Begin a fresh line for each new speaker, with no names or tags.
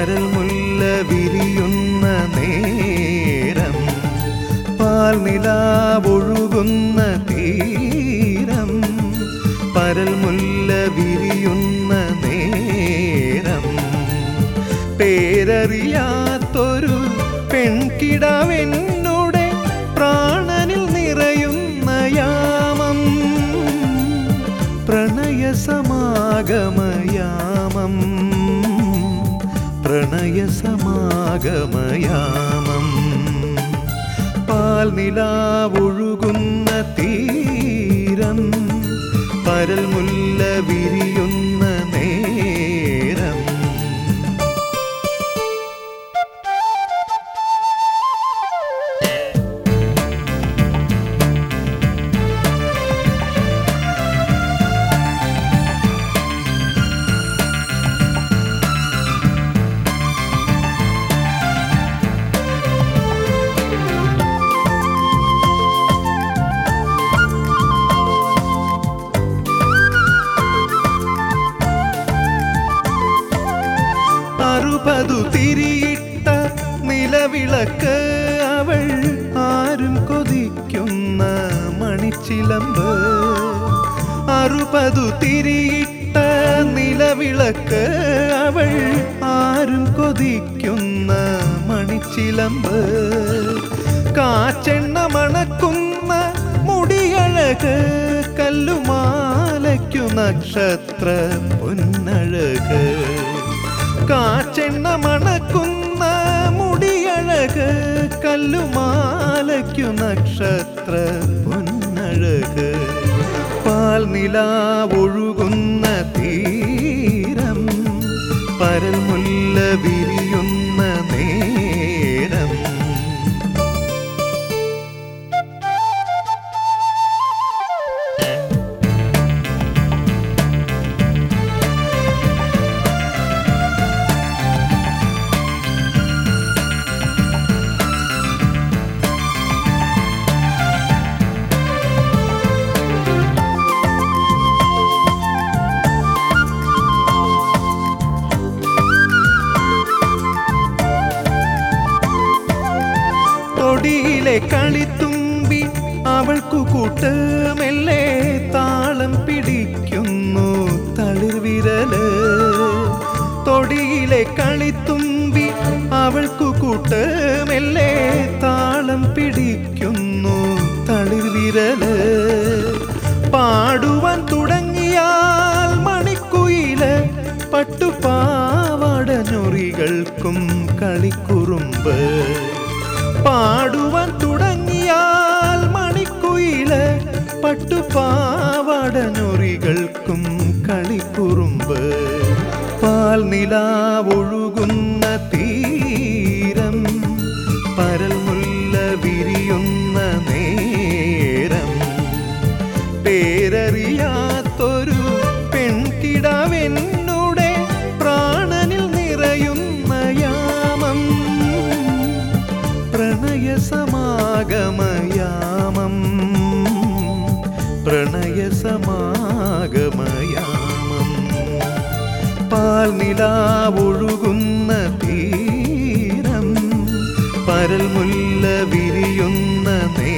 പരൽമുല്ല വിരിയുന്ന നേരം, പാൽനിലാവൊഴുകുന്ന തീരം, പരൽമുല്ല വിരിയുന്ന നേരം, പേരറിയാത്തൊരു പെൺകിടാവെന്നുടെ പ്രാണനിൽ നിറയുന്ന യാമം, പ്രണയസമാഗമയാമം, പ്രണയസമാഗമയാമം. പാൽനിലാവൊഴുകുന്ന തീരം, പരൽമുല്ല വിരിയുന്ന നേരം. അറുപതു തിരിയിട്ട നിലവിളക്ക് അവൾ, ആരും കൊതിക്കുന്ന മണിച്ചിലമ്പ്. അറുപതു തിരിയിട്ട നിലവിളക്ക് അവൾ, ആരും കൊതിക്കുന്ന മണിച്ചിലമ്പ്. കാച്ചെണ്ണ മണക്കുന്ന മുടിയഴക്, കല്ലുമാലയ്ക്കു നക്ഷത്ര പൊന്നഴക്. കാച്ചെണ്ണ മണക്കുന്ന മുടിയഴക്, കല്ലുമാലയ്ക്കു നക്ഷത്ര പൊന്നഴക്. പാൽനിലാവൊഴുകുന്ന തീരം, പരൽമുല്ല വിരിയുന്ന നേരം. തൊടിയിലെ കളിത്തുമ്പി അവൾക്കു കൂട്ട്, മെല്ലെ താളം പിടിക്കുന്നു തളിർവിരല്. തൊടിയിലെ കളിത്തുമ്പി അവൾക്കു കൂട്ട്, മെല്ലെ താളം പിടിക്കുന്നു തളിർവിരല്. പാടുവാൻ തുടങ്ങിയാൽ മണിക്കുയില്, പട്ടുപാവാട ഞൊറികൾക്കും കളിക്കുറുമ്പ്. പാടുവാൻ തുടങ്ങിയാൽ മണിക്കുയില്, പട്ടുപാവാട ഞൊറികൾക്കും കളിക്കുറുമ്പ്. പാൽനിലാവൊഴുകുന്ന തീരം, പരൽമുല്ല വിരിയുന്ന നേരം, പേരറിയാത്തൊരു പെൺകിടാവെന്നുടെ പ്രാണനിൽ നിറയുന്ന യാമം, പ്രണയസമാഗമയാമം, പ്രണയസമാഗമയാമം. പാൽനിലാവൊഴുകുന്ന തീരം, പരൽമുല്ല വിരിയുന്ന നേരം.